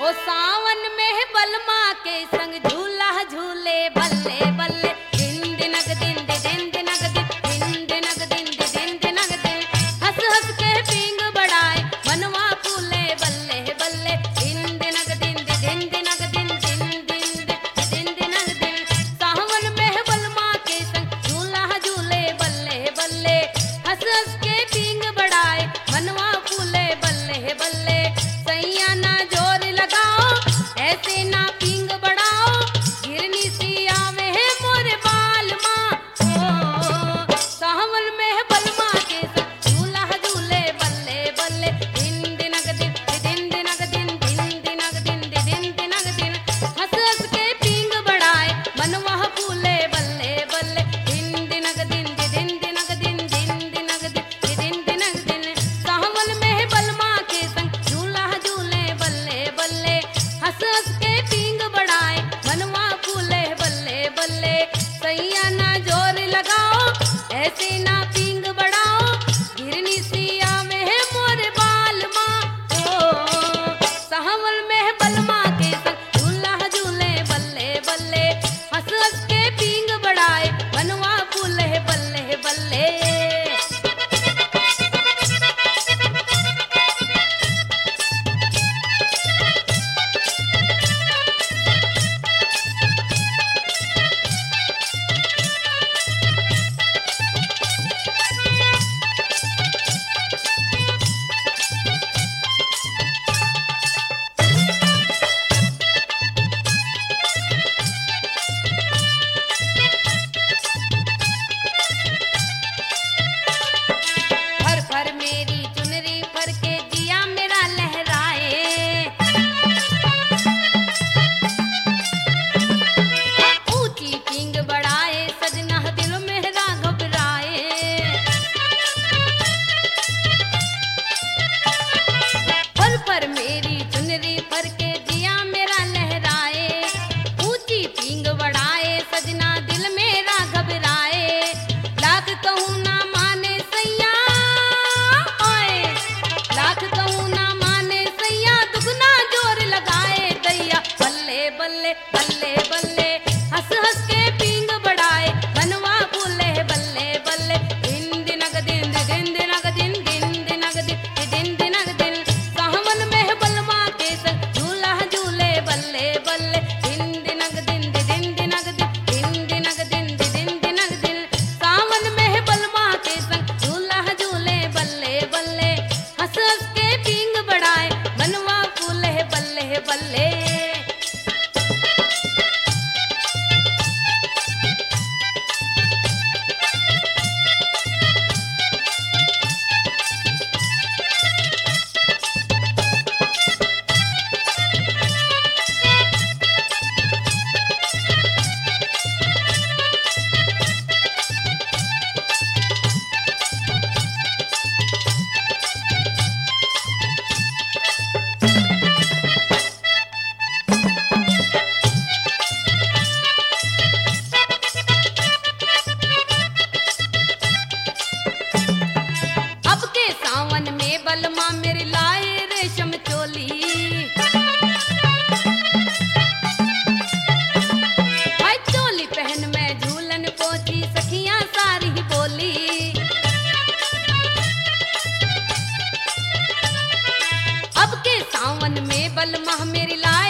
सावन में बलमा के संग झूला झूले बल्ले बल्ले दिन दिनक दिन दिन दिनक दिन दिनक दिन दिन दिनक दिन हंस हंस के पींग बढ़ाए मनवा फूले बल्ले बल्ले दिन दिनक दिन दिन दिनक दिन दिन दिनक दिन सावन में बलमा के संग झूला झूले बल्ले बल्ले हंस हंस के पींग बढ़ाए मनवा फूले बल्ले बल्ले सैया ना जोर लगाओ ऐसे ना पींग बढ़ाओ गिरनी सी आवे है मोरे बाल माँ ओ सावन में बलमा के संग झूला झूले बल्ले बल्ले दिन दिनक दिन दिन दिनक दिन दिन दिनक दिन दिन दिनक दिन हंस हंस के पींग बढ़ाए मनवा फूले बल्ले बल्ले दिन दिनक दिन दिन दिनक दिन दिन दिनक दिन दिनक दिन सावन में बलमा के संग झूला झूले बल्ले बल्ले हंस हंस के पींग बढ़ाए मनवा फूले बल्ले बल्ले सैया ना जोर लगाओ ऐसे ना पींग बढ़ाओ गिरनी सी आवे है मोरे बाल माँ ओ सावन में बलमा के संग झूला झूले बल्ले बल्ले हंस हंस के पींग बढ़ाए मनवा फूले बल्ले बल्ले फर फर मेरी चुनरी फर के जिया मेरा लहराए ऊंची पींग बढ़ाए सजना दिल मेरा घबराए फर फर मेरी चुनरी फर के जिया मेरा लहराए ऊंची पींग बढ़ाए सजना दिल मेरा घबराए लाख कहूँ ना माने सैया ओए लाख कहूँ ना माने सैया दुगना जोर लगाए दैया बल्ले बल्ले बल्ले बल्ले हंस हंस के पींग बढ़ाए मनवा फूले बल्ले बल्ले दिन दिनक दिन दिन दिनक दिन दिन दिनक दिन दिनक दिन सावन में बलमा के संग झूला झूले बल्ले बल्ले दिन दिनक दिन दिन दिनक दिन दिनक दिन दिनक दिन सावन में बलमा के संग झूला झूले बल्ले बल्ले हंस हंस के पींग बढ़ाए मनवा फूले बल्ले बल्ले अब के सावन में बलमा मेरी लाए रेशम चोली हाय चोली पहन मैं झूलन पहुंची सखियां सारी बोली अब के सावन में बलमा मेरी लाए